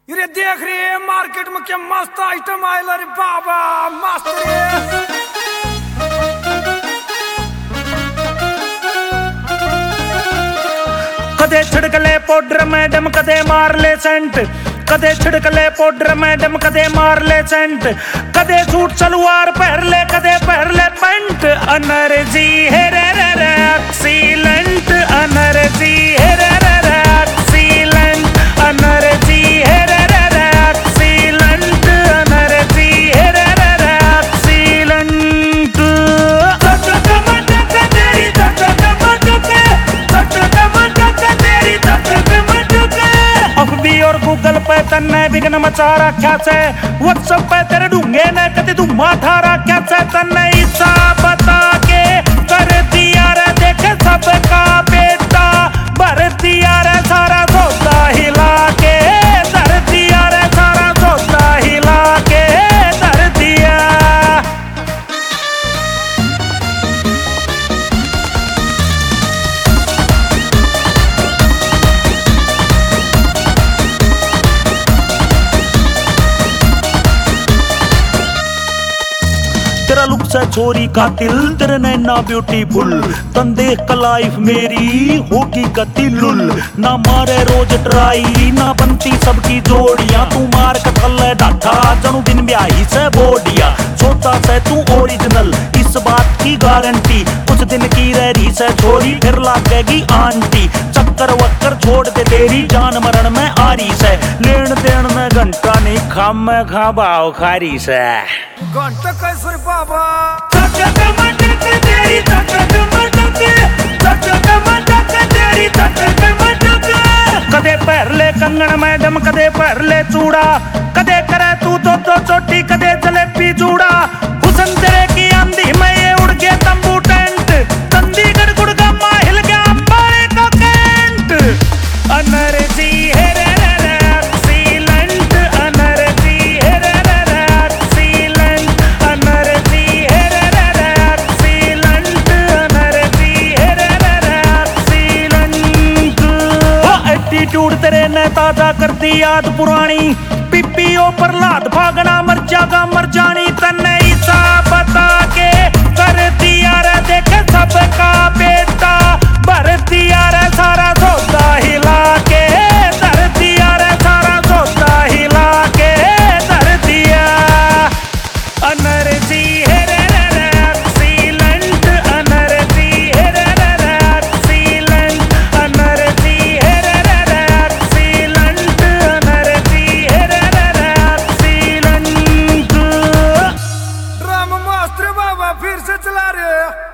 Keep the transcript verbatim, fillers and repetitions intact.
ये देख रही है मार्केट में क्या मस्त आइटम आयल रे बाबा मस्त रे। कदे छिड़कले पाउडर मैडम कदे मार ले सेंट, कदे छिड़कले पाउडर मैडम कदे मार ले सेंट, कदे सूट सलवार पहन ले कदे पहन ले पैंट। एनर्जी है रे रे रे एक्सीलेंट, एनर्जी है रे रे रे एक्सीलेंट, एनर्जी है रे रे रे एक्सीलेंट, एनर्जी है रे रे रे एक्सीलेंट। तेरी अफबी और गूगल पे तन्ने बिगन मचा रखा से, व्हाट्सएप पे तेरे ढूंगे ने कदे तू माथा रखा से। तन्ने हिस्सा बता के कर दिया रे देख सबका बेटा, भर दिया रे सारा सौदा हिला के, धर दिया रे सारा सौदा हिला के धर दिया। तेरा लुक से छोरी कातिल, तेरे नैना ब्यूटीफुल, तन देख का लाइफ मेरी होगी कतिलुल। ना मारे रोज ट्राई ना बनती सबकी जोड़ियां, तू मार का थल्ले डाठा जनू दिन ब्याही से बोडिया। सोता से तू ओरिजिनल इस बात की गारंटी, कुछ दिन की रही से छोरी फिर लागेगी आंटी। चक्कर वक्कर छोड़ दे तेरी जान मरण में आरी से, लेन देन में घंटा नहीं खाम में खा भाव खारी से। घंटा कैसे बाबा तेरी कदे पहर ले कंगन मैडम कदे पहर ले चूड़ा, कदे करे तू दो दो चोटी कदे जलेबी चूड़ा। हुसन तेरे की आंधी में ये उड़ गया तंबू टेंट, चंडीगढ़ गुड़गामा हिल गया अंबाले का कैंट। एनर्जी है रे रे रे एक्सीलेंट, एनर्जी है रे रे रे एक्सीलेंट, एनर्जी है रे रे रे एक्सीलेंट, एनर्जी है रे रे रे एक्सीलेंट। वो एटीट्यूड तेरे ने ताजा कर दी याद पुरानी, पीपीओ पर लाद भागना मर जागा मर जानी। तन्ने हिस्सा बता के कर दिया रे देख सबका बेटा, भर दिया रे सारा सौदा हिला के, धर दिया रे सारा सौदा हिला के धर दिया। एनर्जी है रे रे रे एक्सीलेंट, एनर्जी है रे रे रे एक्सीलेंट, एनर्जी है रे रे रे एक्सीलेंट, एनर्जी है रे रे रे एक्सीलेंट। ड्रामा मास्टर बाबा फिर से चला रहे।